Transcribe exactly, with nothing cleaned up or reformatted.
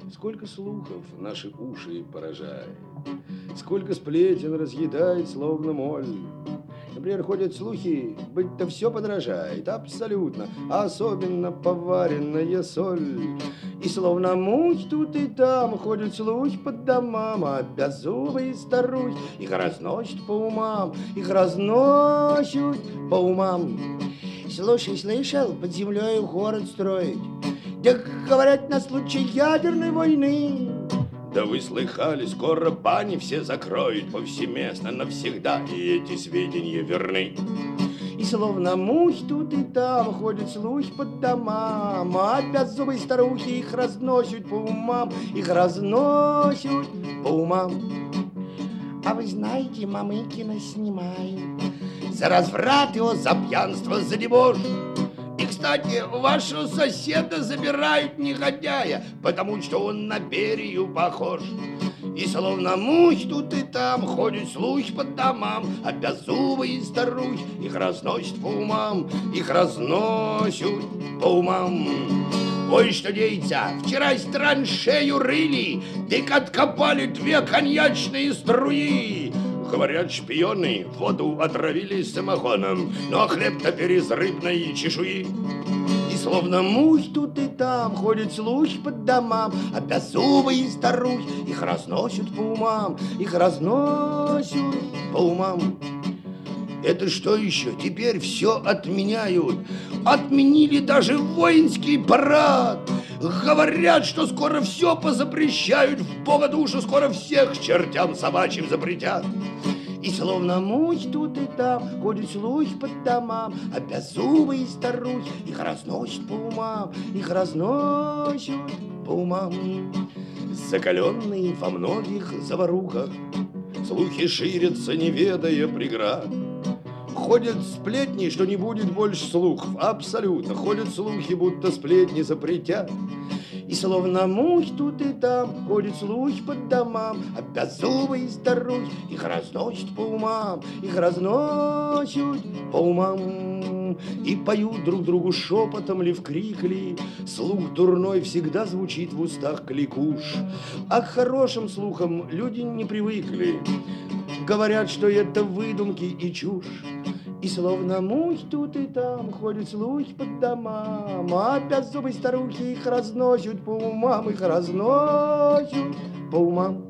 Сколько слухов наши уши поражает, сколько сплетен разъедает, словно моль. Например, ходят слухи, быть-то все подорожает, абсолютно, а особенно поваренная соль. И словно мухи тут и там ходят слухи по домам, а беззубые старухи их разносят по умам, их разносят по умам. Слушай, слышал, под землей город строить? Да говорят, на случай ядерной войны. Да вы слыхали, скоро бани все закроют повсеместно навсегда, и эти сведения верны. И словно мухи тут и там ходят слухи по домам, а беззубые старухи их разносят по умам, их разносят по умам. А вы знаете, Мамыкина снимают за разврат его, за пьянство, за дебош. И, кстати, вашего соседа забирают негодяя, потому что он на Берию похож. И словно мухи тут и там ходят слухи по домам, а беззубые старухи их разносят по умам, их разносят по умам. Ой, что деется, вчера с траншею рыли, так откопали две коньячные струи. Говорят, шпионы воду отравили самогоном, но хлеб-то из рыбной чешуи. И словно мухи тут и там ходят слухи по домам, а беззубые старухи их разносят по умам, их разносят по умам. Это что еще? Теперь все отменяют. Отменили даже воинский парад. Говорят, что скоро все позапрещают, в Бога душу скоро всех чертям собачьим запретят. И словно мухи тут и там ходят слухи по домам, а беззубые старухи их разносят по умам, их разносят по умам. Закаленные во многих заварухах слухи ширятся, не ведая преград. Ходят сплетни, что не будет больше слухов. Абсолютно. Ходят слухи, будто сплетни запретят. И словно мухи тут и там ходят слухи по домам, а беззубые старухи их разносят по умам, их разносят по умам. И поют друг другу шепотом ли, в крик ли. Слух дурной всегда звучит в устах кликуш. А к хорошим слухам люди не привыкли. Говорят, что это выдумки и чушь. И словно мухи тут и там ходят слухи по домам, а беззубые старухи их разносят по умам, их разносят по умам.